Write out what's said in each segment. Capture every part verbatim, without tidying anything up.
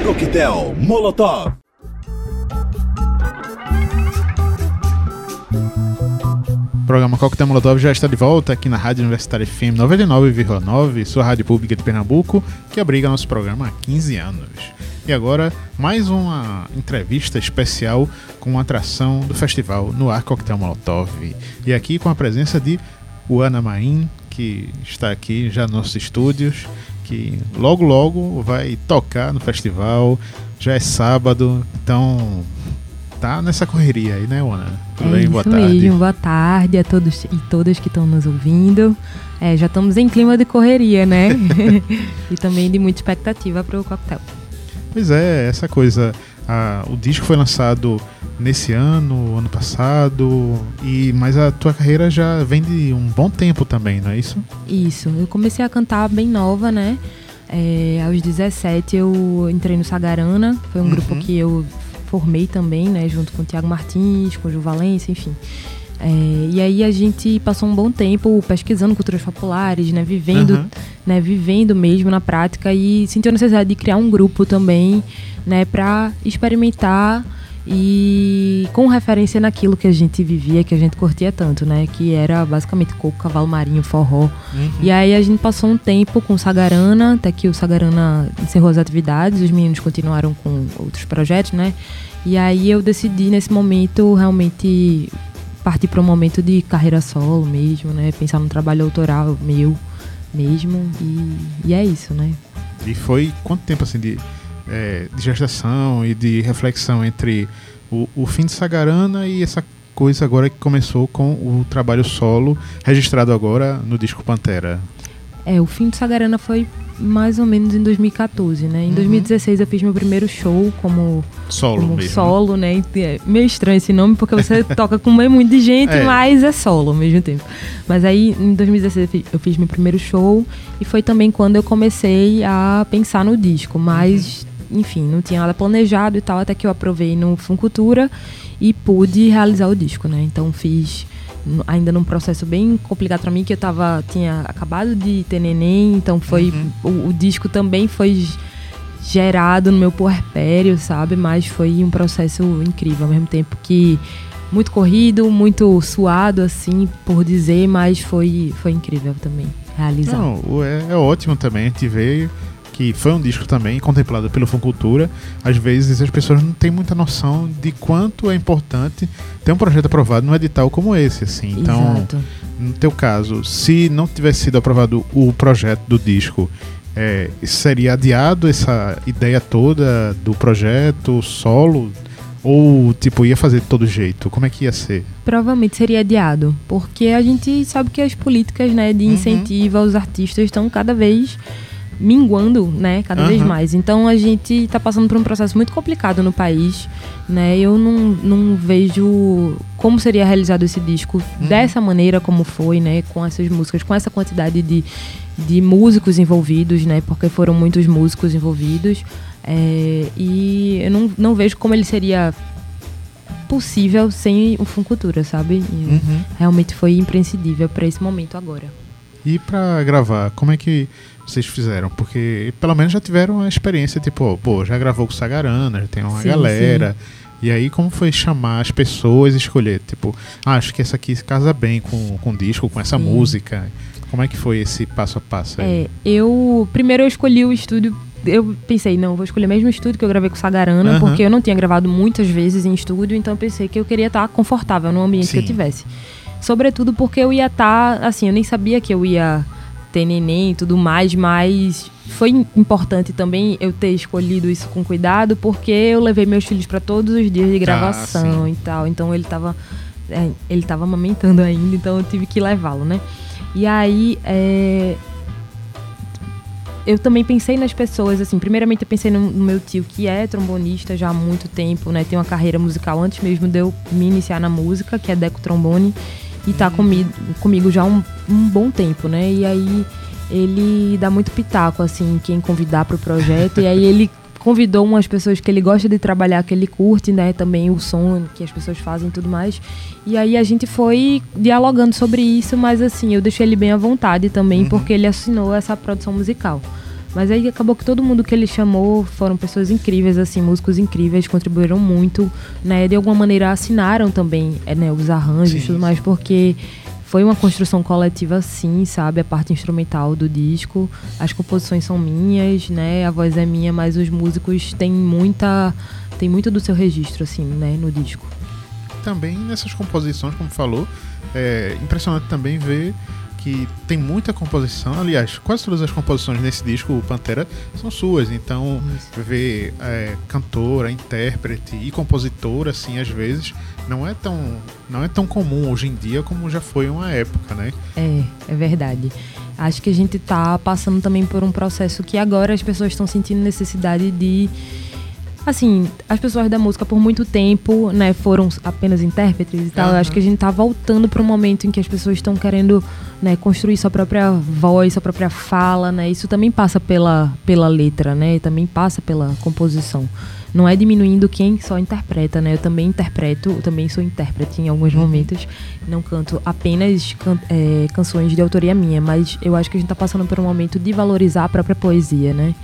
Coquetel Molotov. O programa Coquetel Molotov já está de volta aqui na Rádio Universitária F M noventa e nove vírgula nove, sua rádio pública de Pernambuco, que abriga nosso programa há quinze anos. E agora, mais uma entrevista especial com uma atração do festival no Ar Coquetel Molotov. E aqui com a presença de Uana Maim, que está aqui já nos nossos estúdios, que logo logo vai tocar no festival. Já é sábado, então tá nessa correria aí, né, Uana? Tudo é bem? Isso Boa tarde. Mesmo. Boa tarde a todos e todas que estão nos ouvindo. É, já estamos em clima de correria, né? E também de muita expectativa para o coquetel. Pois é, essa coisa. A, o disco foi lançado nesse ano, ano passado, e mas a tua carreira já vem de um bom tempo também, não é isso? Isso. Eu comecei a cantar bem nova, né? É, aos dezessete eu entrei no Sagarana. Foi um uhum. grupo que eu formei também, né? Junto com o Thiago Martins, com o Ju Valência, enfim. É, e aí a gente passou um bom tempo pesquisando culturas populares, né, vivendo, uhum. né, vivendo mesmo na prática, e sentiu a necessidade de criar um grupo também, né, para experimentar e com referência naquilo que a gente vivia, que a gente curtia tanto, né, que era basicamente coco, cavalo marinho, forró. Uhum. E aí a gente passou um tempo com o Sagarana, até que o Sagarana encerrou as atividades, os meninos continuaram com outros projetos, né, e aí eu decidi nesse momento realmente partir para um momento de carreira solo mesmo, né? Pensar no trabalho autoral meu mesmo, e, e é isso, né? E foi quanto tempo assim de, é, de gestação e de reflexão entre o, o fim de Sagarana e essa coisa agora que começou com o trabalho solo, registrado agora no disco Pantera? É, o fim de Sagarana foi mais ou menos em dois mil e catorze, né? Em uhum. dois mil e dezesseis eu fiz meu primeiro show como solo, como mesmo, solo, né? É meio estranho esse nome, porque você toca com meio muito de gente, é. mas é solo ao mesmo tempo. Mas aí, em dois mil e dezesseis eu fiz meu primeiro show, e foi também quando eu comecei a pensar no disco, mas, uhum. enfim, não tinha nada planejado e tal, até que eu aprovei no Funcultura e pude realizar o disco, né? Então fiz ainda num processo bem complicado pra mim, que eu tava, tinha acabado de ter neném, então foi uhum. o, o disco também foi gerado no meu puerpério, sabe, mas foi um processo incrível, ao mesmo tempo que muito corrido, muito suado, assim, por dizer, mas foi, foi incrível também realizar. Não, é, é ótimo também, a gente vê que foi um disco também contemplado pelo Funcultura. Às vezes as pessoas não têm muita noção de quanto é importante ter um projeto aprovado num edital como esse, assim. Então, exato. No teu caso, se não tivesse sido aprovado o projeto do disco, é, seria adiado essa ideia toda do projeto solo? Ou, tipo, ia fazer de todo jeito? Como é que ia ser? Provavelmente seria adiado, porque a gente sabe que as políticas, né, de incentivo uhum. aos artistas estão cada vez minguando, né, cada uhum. vez mais. Então a gente está passando por um processo muito complicado no país, né? Eu não, não vejo como seria realizado esse disco uhum. dessa maneira como foi, né, com essas músicas, com essa quantidade de, de músicos envolvidos, né, porque foram muitos músicos envolvidos, é, e eu não, não vejo como ele seria possível sem o Funcultura, sabe? Uhum. Realmente foi imprescindível para esse momento agora. E para gravar, como é que vocês fizeram? Porque pelo menos já tiveram a experiência, tipo, pô, já gravou com o Sagarana, já tem uma sim, galera. Sim. E aí como foi chamar as pessoas e escolher? Tipo, ah, acho que essa aqui casa bem com, com o disco, com essa sim. música. Como é que foi esse passo a passo aí? É, eu... Primeiro eu escolhi o estúdio. Eu pensei, não, vou escolher o mesmo estúdio que eu gravei com o Sagarana, uhum. porque eu não tinha gravado muitas vezes em estúdio, então eu pensei que eu queria estar confortável no ambiente sim. que eu tivesse. Sobretudo porque eu ia estar, tá, assim, eu nem sabia que eu ia ter neném e tudo mais, mas foi importante também eu ter escolhido isso com cuidado, porque eu levei meus filhos para todos os dias de gravação ah, e tal, então ele tava, é, ele tava amamentando ainda, então eu tive que levá-lo, né? E aí, é, eu também pensei nas pessoas, assim, primeiramente eu pensei no, no meu tio, que é trombonista já há muito tempo, né? Tem uma carreira musical antes mesmo de eu me iniciar na música, que é Deco Trombone, e tá comigo, comigo já há um, um bom tempo, né? E aí ele dá muito pitaco, assim, quem convidar pro projeto. E aí ele convidou umas pessoas que ele gosta de trabalhar, que ele curte, né? Também o som que as pessoas fazem e tudo mais. E aí a gente foi dialogando sobre isso, mas assim, eu deixei ele bem à vontade também, uhum. porque ele assinou essa produção musical. Mas aí acabou que todo mundo que ele chamou foram pessoas incríveis, assim, músicos incríveis, contribuíram muito, né? De alguma maneira assinaram também, né, os arranjos e tudo mais, porque foi uma construção coletiva, sim, sabe? A parte instrumental do disco, as composições são minhas, né? A voz é minha, mas os músicos têm muita, tem muito do seu registro, assim, né, no disco. Também nessas composições, como falou, é impressionante também ver que tem muita composição. Aliás, quase todas as composições nesse disco, o Pantera, são suas. Então, Isso. ver é, cantora, intérprete e compositora, assim, às vezes, não é tão, não é tão comum hoje em dia como já foi uma época, né? É, é verdade. Acho que a gente tá passando também por um processo que agora as pessoas estão sentindo necessidade de... Assim, as pessoas da música por muito tempo, né, foram apenas intérpretes e tal. Uhum. Eu acho que a gente tá voltando para um momento em que as pessoas estão querendo, né, construir sua própria voz, sua própria fala, né? Isso também passa pela, pela letra, né? E também passa pela composição. Não é diminuindo quem só interpreta, né? Eu também interpreto, eu também sou intérprete em alguns momentos. Não canto apenas can- é, canções de autoria minha, mas eu acho que a gente tá passando por um momento de valorizar a própria poesia, né?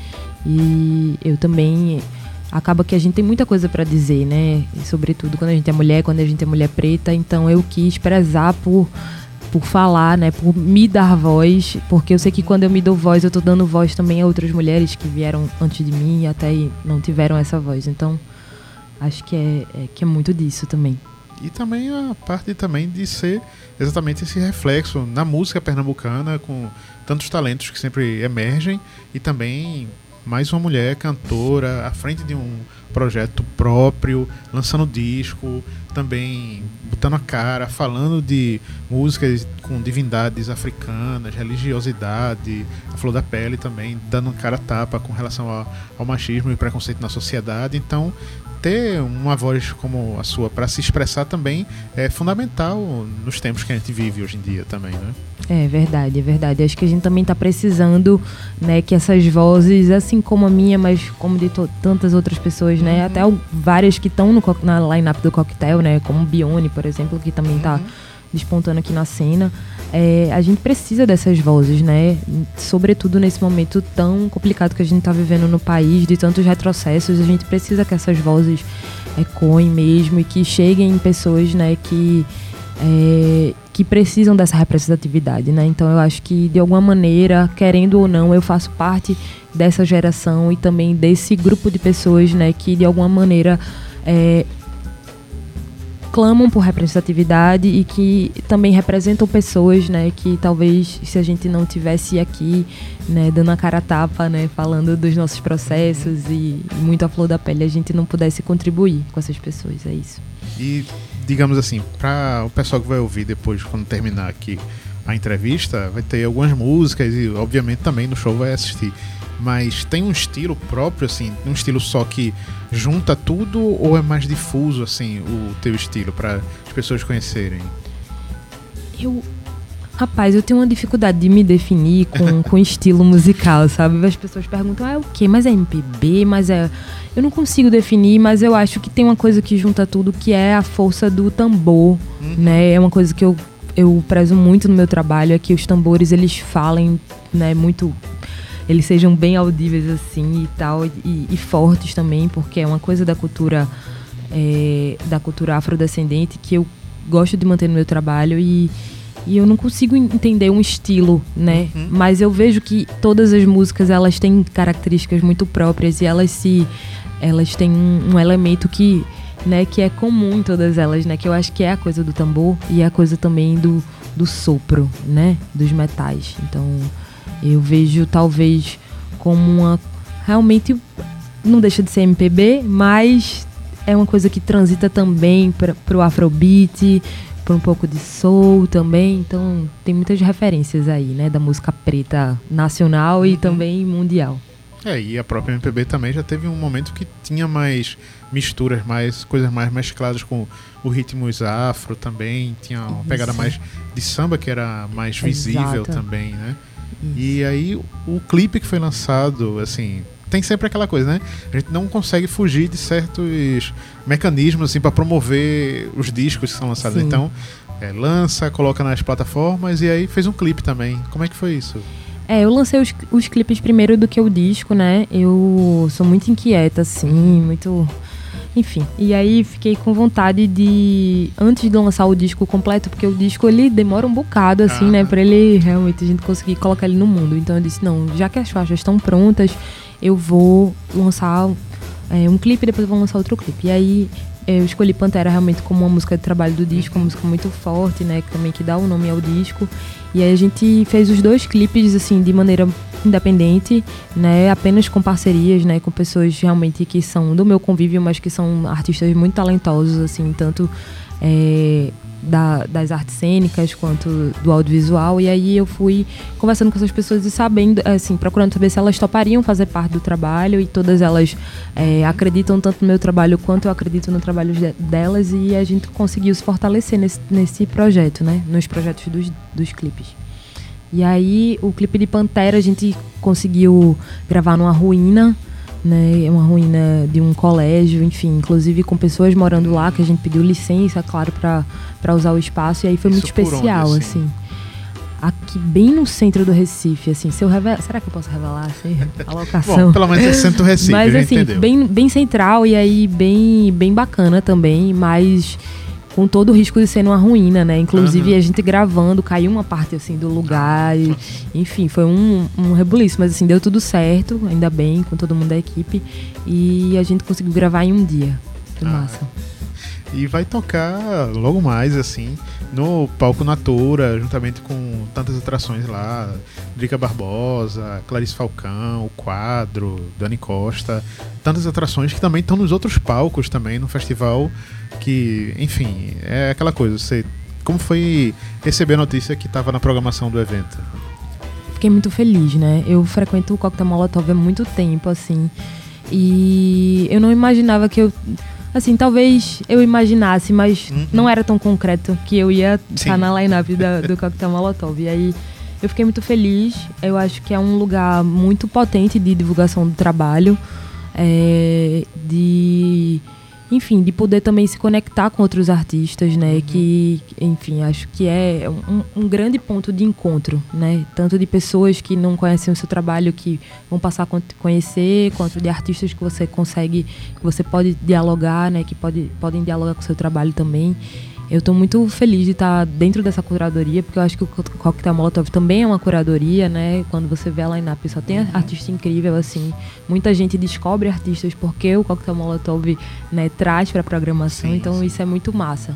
E eu também... Acaba que a gente tem muita coisa pra dizer, né? E sobretudo quando a gente é mulher, quando a gente é mulher preta. Então eu quis prezar por, por falar, né? Por me dar voz. Porque eu sei que quando eu me dou voz, eu tô dando voz também a outras mulheres que vieram antes de mim e até não tiveram essa voz. Então acho que é, é, que é muito disso também. E também a parte também de ser exatamente esse reflexo na música pernambucana, com tantos talentos que sempre emergem, e também mais uma mulher cantora à frente de um projeto próprio, lançando disco, também botando a cara, falando de músicas com divindades africanas, religiosidade, a flor da pele também, dando cara a tapa com relação ao, ao machismo e preconceito na sociedade. Então, ter uma voz como a sua para se expressar também é fundamental nos tempos que a gente vive hoje em dia também, né? É verdade, é verdade. Acho que a gente também está precisando, né, que essas vozes, assim como a minha, mas como de to- tantas outras pessoas, uhum. né, até o, várias que estão na line-up do Coquetel, né, como Bione, por exemplo, que também está uhum. despontando aqui na cena. É, a gente precisa dessas vozes, né? Sobretudo nesse momento tão complicado que a gente está vivendo no país, de tantos retrocessos. A gente precisa que essas vozes ecoem mesmo e que cheguem em pessoas, né, que, é, que precisam dessa representatividade, né? Então eu acho que, de alguma maneira, querendo ou não, eu faço parte dessa geração e também desse grupo de pessoas, né, que de alguma maneira é, clamam por representatividade e que também representam pessoas, né, que talvez se a gente não tivesse aqui, né, dando a cara a tapa, né, falando dos nossos processos e, e muito à flor da pele, a gente não pudesse contribuir com essas pessoas, é isso. E, digamos assim, para o pessoal que vai ouvir depois, quando terminar aqui a entrevista, vai ter algumas músicas e, obviamente, também no show vai assistir. Mas tem um estilo próprio, assim, um estilo só que junta tudo, ou é mais difuso, assim, o teu estilo, para as pessoas conhecerem? Eu... Rapaz, eu tenho uma dificuldade de me definir com, com estilo musical, sabe? As pessoas perguntam, ah, é o quê? Mas é M P B? Mas é... Eu não consigo definir, mas eu acho que tem uma coisa que junta tudo, que é a força do tambor, uhum. né? É uma coisa que eu, eu prezo muito no meu trabalho, é que os tambores, eles falem, né, muito... eles sejam bem audíveis assim e tal, e, e fortes também, porque é uma coisa da cultura é, da cultura afrodescendente que eu gosto de manter no meu trabalho, e, e eu não consigo entender um estilo, né? Uhum. Mas eu vejo que todas as músicas, elas têm características muito próprias, e elas se elas têm um, um elemento que, né, que é comum em todas elas, né? Que eu acho que é a coisa do tambor e a coisa também do, do sopro, né? Dos metais. Então eu vejo talvez como uma... Realmente não deixa de ser M P B, mas é uma coisa que transita também para o afrobeat, para um pouco de soul também. Então tem muitas referências aí, né, da música preta nacional uhum. e também mundial. É, e a própria M P B também já teve um momento que tinha mais misturas, mais coisas mais mescladas com os ritmos afro também. Tinha uma pegada Isso. mais de samba, que era mais visível Exato. Também, né? Isso. E aí o clipe que foi lançado, assim, tem sempre aquela coisa, né? A gente não consegue fugir de certos mecanismos, assim, para promover os discos que são lançados. Sim. Então, é, lança, coloca nas plataformas, e aí fez um clipe também. Como é que foi isso? É, eu lancei os, os clipes primeiro do que o disco, né? Eu sou muito inquieta, assim, muito... Enfim, e aí fiquei com vontade de, antes de lançar o disco completo, porque o disco ele demora um bocado, assim, ah. né, pra ele realmente a gente conseguir colocar ele no mundo. Então eu disse, não, já que as faixas estão prontas, eu vou lançar é, um clipe e depois eu vou lançar outro clipe. E aí eu escolhi Pantera realmente como uma música de trabalho do disco, uma música muito forte, né, que também que dá o nome ao disco. E aí a gente fez os dois clipes, assim, de maneira independente, né, apenas com parcerias, né, com pessoas realmente que são do meu convívio, mas que são artistas muito talentosos, assim, tanto é, da, das artes cênicas quanto do audiovisual. E aí eu fui conversando com essas pessoas e sabendo, assim, procurando saber se elas topariam fazer parte do trabalho, e todas elas é, acreditam tanto no meu trabalho quanto eu acredito no trabalho de, delas, e a gente conseguiu se fortalecer nesse, nesse projeto, né, nos projetos dos, dos clipes. E aí, o clipe de Pantera a gente conseguiu gravar numa ruína, né? Uma ruína de um colégio, enfim, inclusive com pessoas morando lá, que a gente pediu licença, claro, pra, pra usar o espaço. E aí foi muito especial, onde, assim? assim. Aqui, bem no centro do Recife, assim. Se eu revelar, será que eu posso revelar, assim, a locação? Bom, pelo menos é centro do Recife, mas, já assim, entendeu. Bem, bem central e aí bem, bem bacana também, mas... com todo o risco de ser numa ruína, né? Inclusive, uhum. a gente gravando, caiu uma parte, assim, do lugar. E, enfim, foi um, um rebuliço. Mas, assim, deu tudo certo, ainda bem, com todo mundo da equipe. E a gente conseguiu gravar em um dia. Que ah. massa. E vai tocar logo mais, assim, no Palco Natura, juntamente com tantas atrações lá. Drica Barbosa, Clarice Falcão, O Quadro, Dani Costa. Tantas atrações que também estão nos outros palcos também, no festival. Que, enfim, é aquela coisa. Você, como foi receber a notícia que estava na programação do evento? Fiquei muito feliz, né? Eu frequento o Coquetel Molotov há muito tempo, assim. E eu não imaginava que eu... Assim, talvez eu imaginasse, mas uhum. não era tão concreto que eu ia estar na line-up da, do Coquetel Molotov. E aí eu fiquei muito feliz. Eu acho que é um lugar muito potente de divulgação do trabalho. É, de... Enfim, de poder também se conectar com outros artistas, né? Uhum. Que, enfim, acho que é um, um grande ponto de encontro, né? Tanto de pessoas que não conhecem o seu trabalho, que vão passar a conhecer, quanto de artistas que você consegue, que você pode dialogar, né? Que pode, podem dialogar com o seu trabalho também. Eu estou muito feliz de estar dentro dessa curadoria, porque eu acho que o Coquetel Molotov também é uma curadoria, né? Quando você vê a line-up, só tem artista incrível, assim. Muita gente descobre artistas porque o Coquetel Molotov, né, traz para a programação, sim, então sim. isso é muito massa.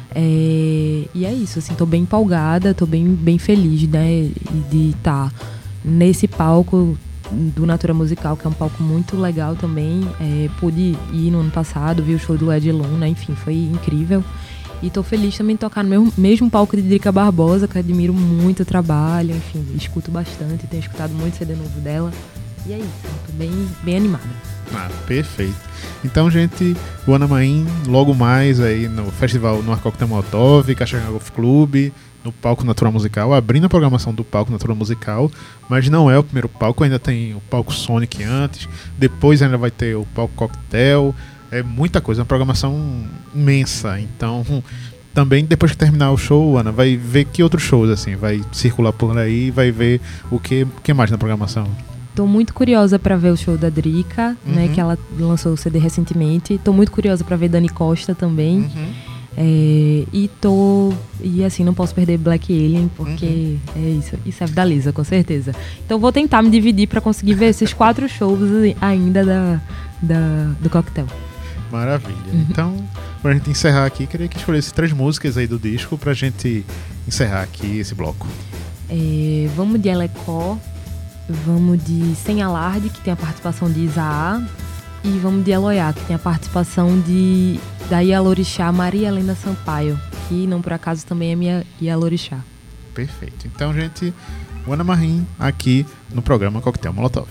É, e é isso, assim, estou bem empolgada, estou bem, bem feliz, né, de estar nesse palco do Natura Musical, que é um palco muito legal também. É, pude ir no ano passado, vi o show do Ed Luna, enfim, foi incrível. E tô feliz também de tocar no mesmo, mesmo palco de Drica Barbosa, que admiro muito o trabalho, enfim, escuto bastante, tenho escutado muito C D novo dela. E é isso, tô bem, bem animada. Ah, perfeito. Então, gente, o Anamaim, logo mais aí no festival no Coquetel Molotov, Caxangá Golf Club, no Palco Natura Musical, abrindo a programação do Palco Natura Musical, mas não é o primeiro palco, ainda tem o Palco Sonic antes, depois ainda vai ter o Palco Coquetel. É muita coisa, uma programação imensa. Então, também depois que terminar o show, Ana, vai ver que outros shows, assim, vai circular por aí, vai ver o que, o que mais na programação. Tô muito curiosa pra ver o show da Drica, uhum. né, que ela lançou o C D recentemente. Tô muito curiosa pra ver Dani Costa também. Uhum. É, e tô... E assim, não posso perder Black Alien, porque uhum. é isso, isso é da Lisa, com certeza. Então vou tentar me dividir pra conseguir ver esses quatro shows ainda da, da, do Coquetel. Maravilha. Uhum. Então, pra gente encerrar aqui, queria que escolhesse três músicas aí do disco pra gente encerrar aqui esse bloco. É, vamos de Elecó, vamos de Sem Alarde, que tem a participação de Isaá, e vamos de Eloiá, que tem a participação de da Ialorixá Maria Helena Sampaio, que não por acaso também é minha Ialorixá. Perfeito. Então, gente, o Anamaim aqui no programa Coquetel Molotov.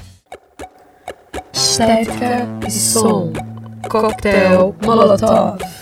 Estética e som. Coquetel Molotov.